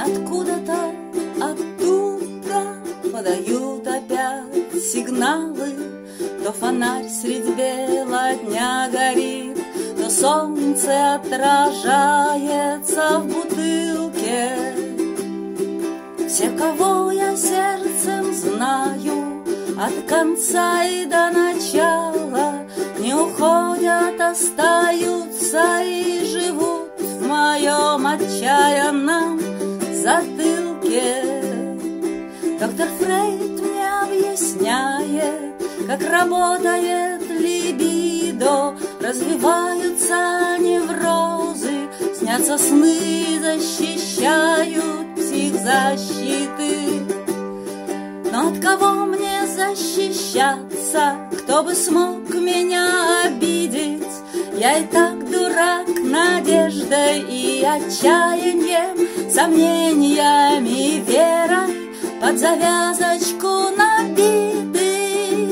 откуда-то оттуда подают опять сигналы. То фонарь средь бела дня горит, то солнце отражается в бутылке. Все, кого я сердцем знаю, от конца и до начала, не уходят, остаются и живут в моем отчаянном затылке. Доктор Фрейд мне объясняет, как работает либидо, развиваются неврозы, снятся сны, защищают психзащиты. Но от кого мне защищаться? Кто бы смог меня обидеть? Я и так дурак надеждой и отчаянием, сомнениями и верой под завязочку набитый.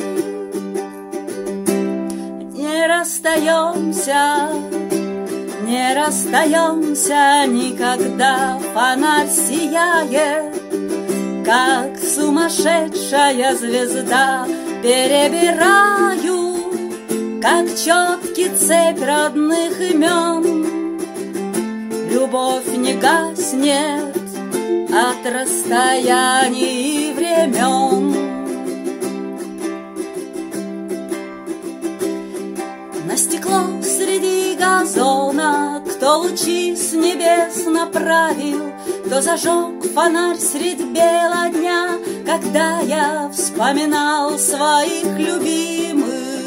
Не расстаемся, не расстаемся никогда. Фонарь сияет, как сумасшедшая звезда. Перебираю, как четки, цепь родных имен. Любовь не гаснет от расстояний и времен. На стекло среди газона кто лучи с небес направил, кто зажег фонарь средь бела дня, когда я вспоминал своих любимых.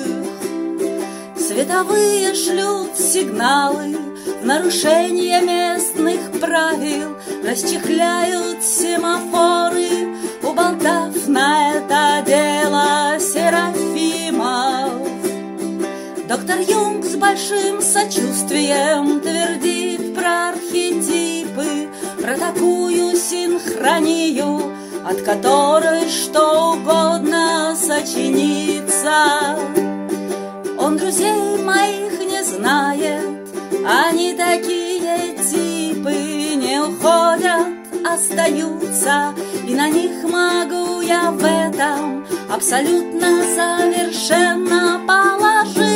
Световые шлют сигналы в нарушение местных правил, расчехляют семафоры, уболтав на это дело серафимов. Доктор Юнг с большим сочувствием твердит про архетипы, про такую синхронию, от которой что угодно сочинится. Он друзей моих не знает, они такие типы, не уходят, остаются, и на них могу я в этом абсолютно совершенно положиться.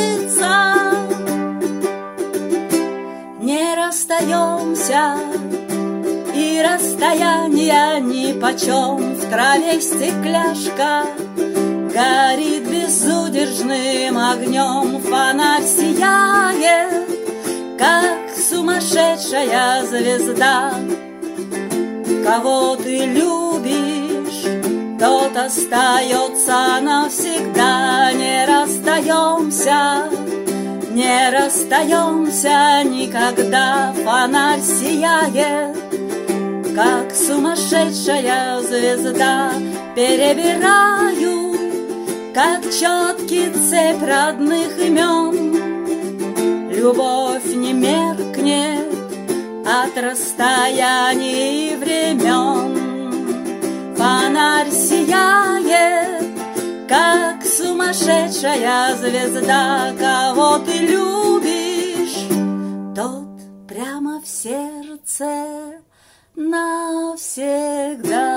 Не расстаемся, и расстояние нипочем. В траве стекляшка горит безудержным огнем. Фонарь сияет, как сумасшедшая звезда. Кого ты любишь, тот остается навсегда. Не расстаемся, не расстаемся никогда. Фонарь сияет, как сумасшедшая звезда. Перебираю, как четкий, цепь родных имен. Любовь не меркнет от расстояний и времен. Фонарь сияет, как сумасшедшая звезда. Кого ты любишь, тот прямо в сердце навсегда.